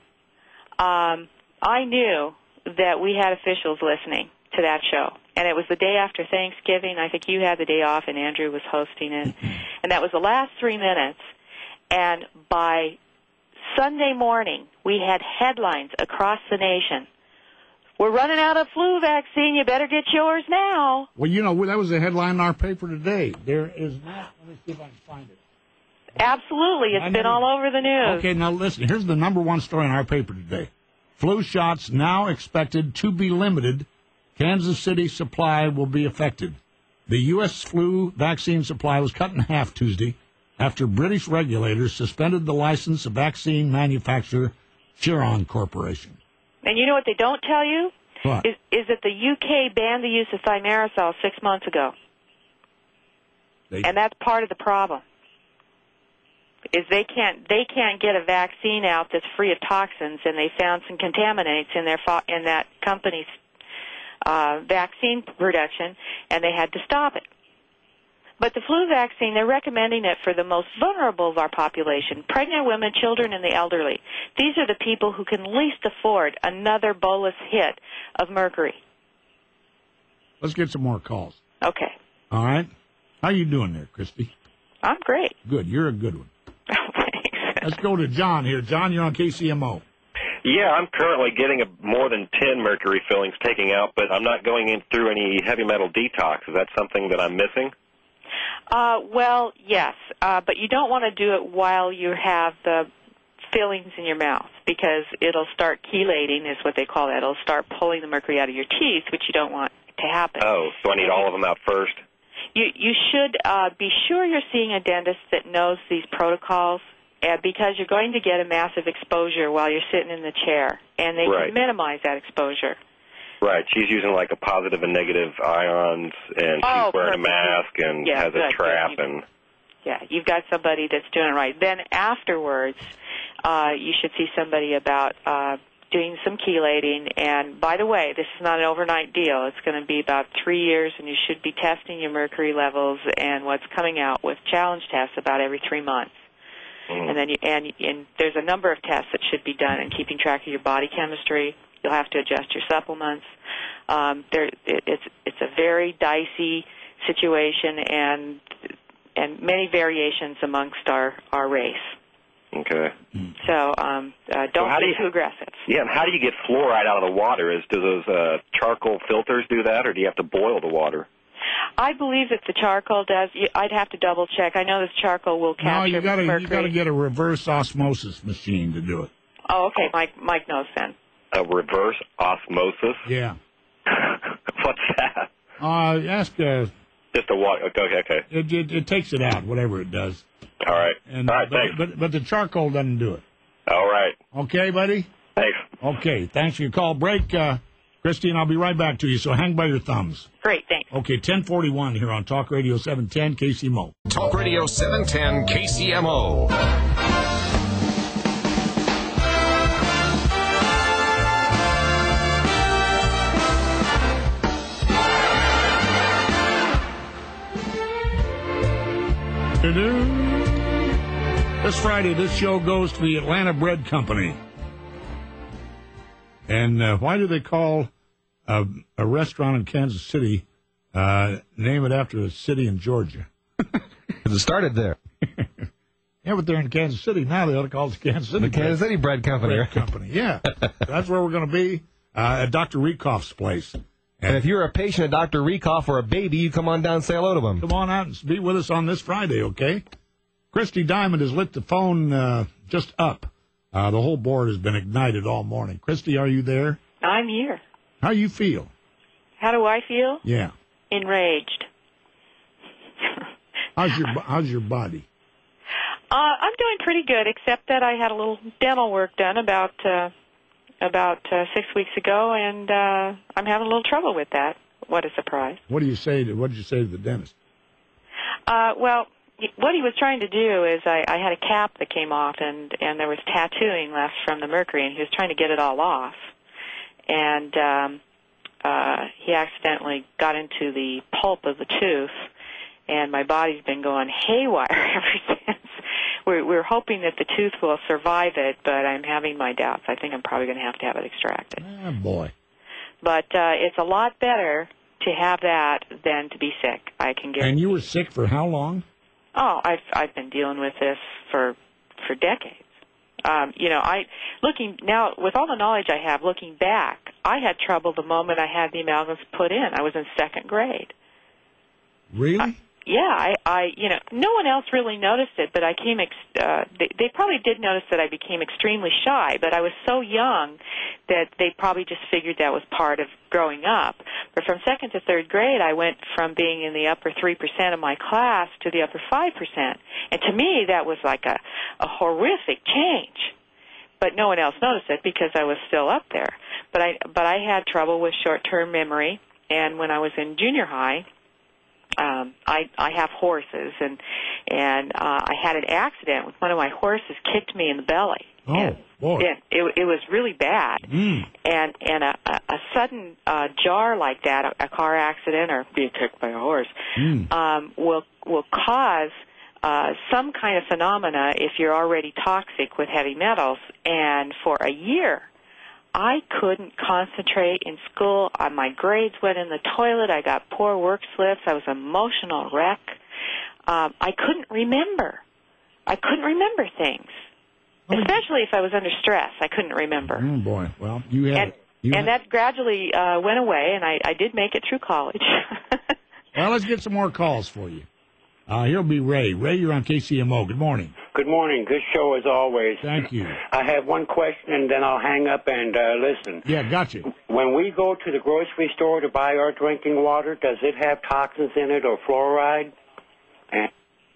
um, I knew that we had officials listening to that show. And it was the day after Thanksgiving. I think you had the day off, and Andrew was hosting it. And that was the last three minutes. And by Sunday morning, we had headlines across the nation. We're running out of flu vaccine. You better get yours now. Well, you know, that was a headline in our paper today. There is not. Let me see if I can find it. Absolutely. It's I been know. all over the news. Okay, now listen. Here's the number one story in our paper today. Flu shots now expected to be limited. Kansas City supply will be affected. The U S flu vaccine supply was cut in half Tuesday after British regulators suspended the license of vaccine manufacturer Chiron Corporation. And you know what they don't tell you? What? Is, is that the U K banned the use of thimerosal six months ago. They, and that's part of the problem. Is they can't they can't get a vaccine out that's free of toxins, and they found some contaminants in their in that company's uh, vaccine production, and they had to stop it. But the flu vaccine, they're recommending it for the most vulnerable of our population, pregnant women, children, and the elderly. These are the people who can least afford another bolus hit of mercury. Let's get some more calls. Okay. All right. How you doing there, Christy? I'm great. Good. You're a good one. Thanks. Let's go to John here. John, you're on K C M O. Yeah, I'm currently getting a, more than ten mercury fillings taking out, but I'm not going in through any heavy metal detox. Is that something that I'm missing? Uh, well, yes, uh, but you don't want to do it while you have the fillings in your mouth, because it'll start chelating, is what they call that. It'll start pulling the mercury out of your teeth, which you don't want to happen. Oh, so I need all of them out first? You you should uh, be sure you're seeing a dentist that knows these protocols, uh, because you're going to get a massive exposure while you're sitting in the chair, and they right. can minimize that exposure. Right. She's using like a positive and negative ions, and oh, she's wearing perfect. a mask and yeah, has good, a trap. good. and Yeah, you've got somebody that's doing it right. Then afterwards, uh, you should see somebody about uh, doing some chelating. And by the way, this is not an overnight deal. It's going to be about three years, and you should be testing your mercury levels and what's coming out with challenge tests about every three months. Mm. And then you, and, and there's a number of tests that should be done in keeping track of your body chemistry. You'll have to adjust your supplements. Um, there, it, it's it's a very dicey situation, and and many variations amongst our, our race. Okay. So um, uh, don't so be do you, too aggressive. Yeah, and how do you get fluoride out of the water? Is do those uh, charcoal filters do that, or do you have to boil the water? I believe that the charcoal does. I'd have to double check. I know this charcoal will capture No, you gotta, mercury. you got to get a reverse osmosis machine to do it. Oh, okay. Mike, Mike knows then. A reverse osmosis? Yeah. What's that? Uh, ask. Uh, Just a water. Okay, okay. It, it it takes it out, whatever it does. All right. And, All right. but, Thanks. But but the charcoal doesn't do it. All right. Okay, buddy. Thanks. Okay. Thanks for your call. Break, uh, Christine. I'll be right back to you. So hang by your thumbs. Great. Thanks. Okay. ten forty-one here on Talk Radio seven ten K C M O. Talk Radio seven ten K C M O. This Friday, this show goes to the Atlanta Bread Company. And uh, why do they call a, a restaurant in Kansas City, uh, name it after a city in Georgia? Because it started there. Yeah, but they're in Kansas City. Now they ought to call it the Kansas City The Kansas City Bread Company. Bread Company, yeah. That's where we're going to be, uh, at Doctor Rekoff's place. And, and if you're a patient at Doctor Rekoff or a baby, you come on down and say hello to him. Come on out and be with us on this Friday, okay? Christy Diamond has lit the phone uh, just up. Uh, the whole board has been ignited all morning. Christy, are you there? I'm here. How you feel? How do I feel? Yeah. Enraged. How's your How's your body? Uh, I'm doing pretty good, except that I had a little dental work done about uh, about uh, six weeks ago, and uh, I'm having a little trouble with that. What a surprise! What do you say to What did you say to the dentist? Uh, well, what he was trying to do is I, I had a cap that came off, and and there was tattooing left from the mercury, and he was trying to get it all off, and um, uh, he accidentally got into the pulp of the tooth, and my body's been going haywire ever since. We're, we're hoping that the tooth will survive it, but I'm having my doubts. I think I'm probably going to have to have it extracted. Oh, boy. But uh, it's a lot better to have that than to be sick. I can guarantee. And you were sick for how long? Oh, I've I've been dealing with this for for decades. Um, you know, I looking now with all the knowledge I have, looking back, I had trouble the moment I had the amalgams put in. I was in second grade. Really? I, Yeah, I, I, you know, no one else really noticed it, but I came, ex- uh, they, they probably did notice that I became extremely shy, but I was so young that they probably just figured that was part of growing up. But from second to third grade, I went from being in the upper three percent of my class to the upper five percent. And to me, that was like a, a horrific change. But no one else noticed it because I was still up there. But I, but I had trouble with short-term memory, and when I was in junior high, Um, I, I have horses, and and uh, I had an accident with one of my horses kicked me in the belly. Oh, and, boy. and it, it was really bad. Mm. And and a, a, a sudden uh, jar like that, a, a car accident or being kicked by a horse, Mm. um, will will cause uh, some kind of phenomena if you're already toxic with heavy metals. And for a year, I couldn't concentrate in school. Uh, my grades went in the toilet. I got poor work slips. I was an emotional wreck. Um, I couldn't remember. I couldn't remember things, especially if I was under stress. I couldn't remember. Oh, boy. Well, you had... And, you and had... that gradually uh, went away, and I, I did make it through college. Well, let's get some more calls for you. Uh, here'll be Ray. Ray, you're on K C M O. Good morning. Good morning. Good show as always. Thank you. I have one question, and then I'll hang up and uh, listen. Yeah, got you. When we go to the grocery store to buy our drinking water, does it have toxins in it or fluoride? And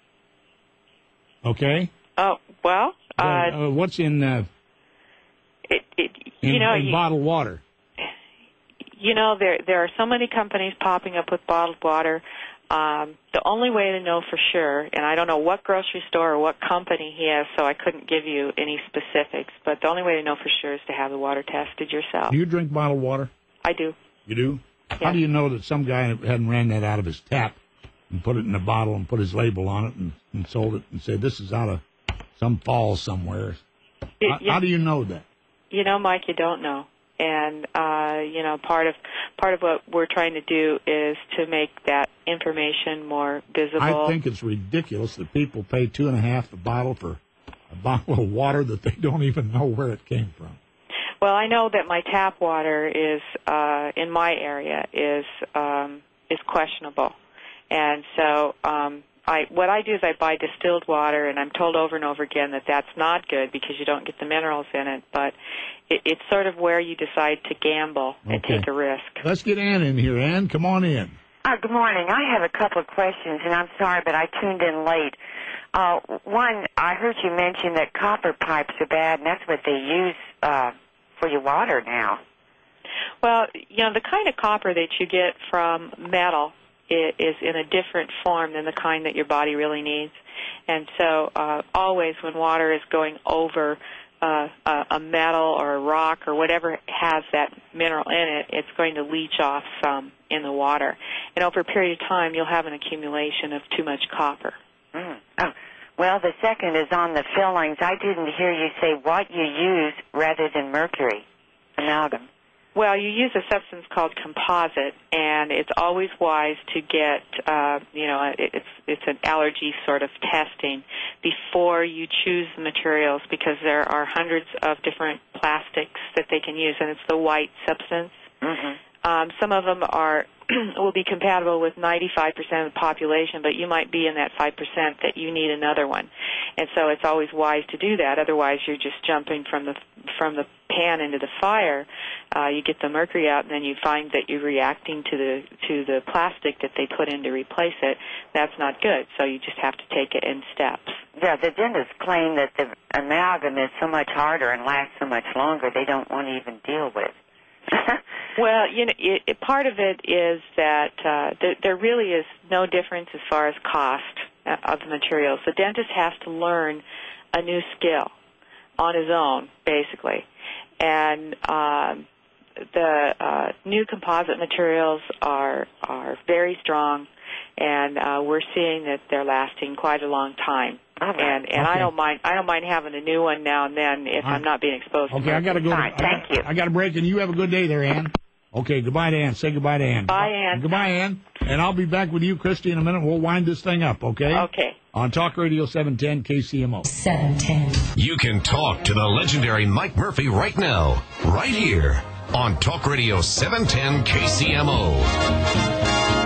Oh, okay. well, uh, Uh, uh, what's in, uh, it, it, in, you know, in you, bottled water? you know, there there are so many companies popping up with bottled water. Um, the only way to know for sure, and I don't know what grocery store or what company he has, so I couldn't give you any specifics, but the only way to know for sure is to have the water tested yourself. Do you drink bottled water? I do. You do? Yeah. How do you know that some guy hadn't ran that out of his tap and put it in a bottle and put his label on it and, and sold it and said, this is out of some falls somewhere? It, how, you, how do you know that? You know, Mike, you don't know. And, uh, you know, part of part of what we're trying to do is to make that information more visible. I think it's ridiculous that people pay two and a half a bottle for a bottle of water that they don't even know where it came from. Well, I know that my tap water is uh, in my area is um, is questionable, and so um, I what I do is I buy distilled water, and I'm told over and over again that that's not good because you don't get the minerals in it. But it, it's sort of where you decide to gamble and Okay. take a risk. Let's get Ann in here. Ann, come on in. Uh, good morning. I have a couple of questions, and I'm sorry, but I tuned in late. Uh, one, I heard you mention that copper pipes are bad, and that's what they use uh, for your water now. Well, you know, the kind of copper that you get from metal i- is in a different form than the kind that your body really needs. And so uh, always when water is going over uh, a, a metal or a rock or whatever has that mineral in it, it's going to leach off some in the water. And over a period of time, you'll have an accumulation of too much copper. Mm. Oh, Well, the second is on the fillings. I didn't hear you say what you use rather than mercury amalgam. Well, you use a substance called composite, and it's always wise to get, uh, you know, it's it's an allergy sort of testing before you choose the materials, because there are hundreds of different plastics that they can use, and it's the white substance. Mm-hmm. Um, some of them are will be compatible with ninety-five percent of the population, but you might be in that five percent that you need another one. And so it's always wise to do that. Otherwise, you're just jumping from the from the pan into the fire. Uh, you get the mercury out, and then you find that you're reacting to the to the plastic that they put in to replace it. That's not good. So you just have to take it in steps. Yeah, the dentists claim that the amalgam is so much harder and lasts so much longer, they don't want to even deal with. Well, you know, it, it, part of it is that uh, th- there really is no difference as far as cost uh, of the materials. The dentist has to learn a new skill on his own, basically. And um, the uh, new composite materials are are very strong, and uh, we're seeing that they're lasting quite a long time. Okay. And and Okay. I don't mind I don't mind having a new one now and then if I'm not being exposed to Okay, I got to go. All right, I thank got, you. I got to break, and you have a good day there, Ann. Okay, goodbye to Ann. Say goodbye to Ann. Bye, Ann. Goodbye, Ann. And I'll be back with you, Christy, in a minute. We'll wind this thing up, okay? Okay. On Talk Radio seven ten K C M O. seven ten. You can talk to the legendary Mike Murphy right now, right here on Talk Radio seven ten K C M O.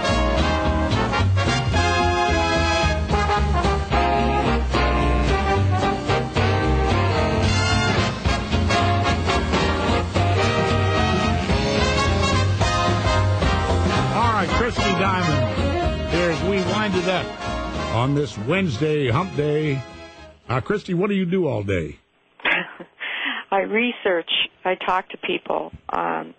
Christy Diamond, here as we wind it up on this Wednesday hump day. Uh, Christy, what do you do all day? I research. I talk to people. Um,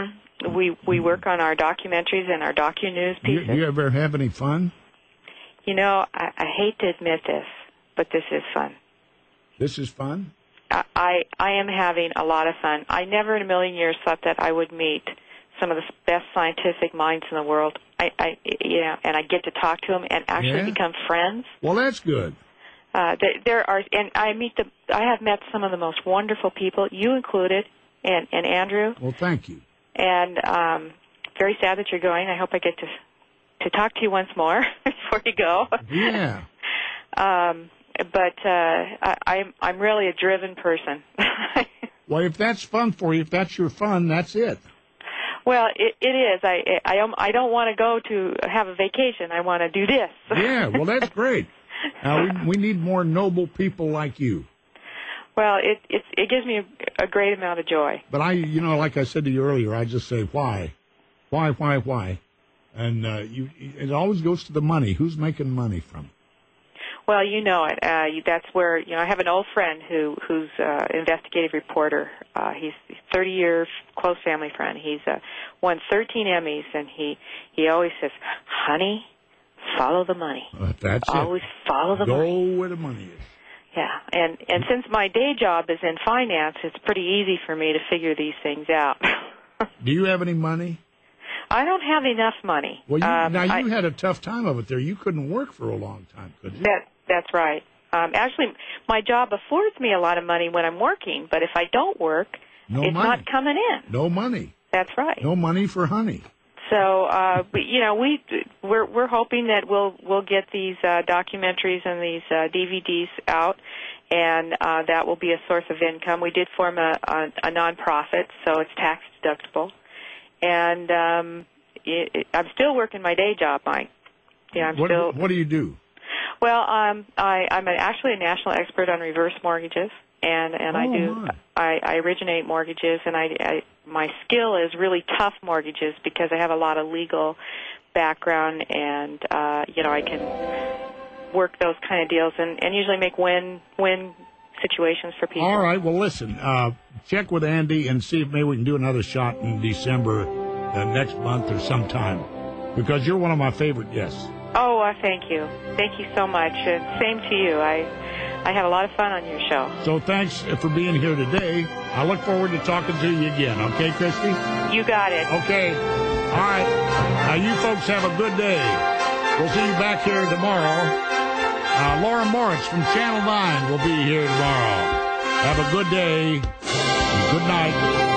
we we work on our documentaries and our docu-news You, pieces. you ever have any fun? You know, I, I hate to admit this, but this is fun. This is fun? I, I I am having a lot of fun. I never in a million years thought that I would meet some of the best scientific minds in the world. I, I you know, and I get to talk to them and actually Yeah? become friends. Well, that's good. Uh, there, there are, and I meet the. I have met some of the most wonderful people, you included, and and Andrew. Well, thank you. And um, very sad that you're going. I hope I get to to talk to you once more before you go. Yeah. um, but uh, I, I'm I'm really a driven person. Well, if that's fun for you, if that's your fun, that's it. Well, it, it is. I I, I don't want to go to have a vacation. I want to do this. Yeah, well, that's great. Now, we, we need more noble people like you. Well, it it, it gives me a, a great amount of joy. But I, you know, like I said to you earlier, I just say, why? Why, why, why? And uh, you, it always goes to the money. Who's making money from it? Well, you know it. Uh, you, that's where, you know, I have an old friend who who's uh, investigative reporter. Uh, he's a thirty-year close family friend. He's uh, won thirteen Emmys, and he, he always says, honey, follow the money. Uh, that's always it. follow the Go money. where the money is. Yeah, and, and since my day job is in finance, it's pretty easy for me to figure these things out. Do you have any money? I don't have enough money. Well, you, um, now, you I, had a tough time of it there. You couldn't work for a long time, could you? That That's right. Um, actually, my job affords me a lot of money when I'm working, but if I don't work, No it's money. not coming in. No money. That's right. No money for honey. So, uh, but, you know, we we're we're hoping that we'll we'll get these uh, documentaries and these uh, D V Ds out, and uh, that will be a source of income. We did form a a, a nonprofit, so it's tax deductible, and um, it, it, I'm still working my day job, Mike. Yeah, I'm what, still. what do you do? Well, um, I, I'm a, actually a national expert on reverse mortgages, and, and I Oh, do my. I, I originate mortgages, and I, I my skill is really tough mortgages because I have a lot of legal background, and uh, you know I can work those kind of deals, and, and usually make win win situations for people. All right. Well, listen. Uh, check with Andy and see if maybe we can do another shot in December, uh, next month or sometime, because you're one of my favorite guests. Oh, uh, thank you, thank you so much. Uh, same to you. I I have a lot of fun on your show. So thanks for being here today. I look forward to talking to you again. Okay, Christy? You got it. Okay. All right. Now, you folks have a good day. We'll see you back here tomorrow. Uh, Uh, Laura Moritz from Channel nine will be here tomorrow. Have a good day. Good night.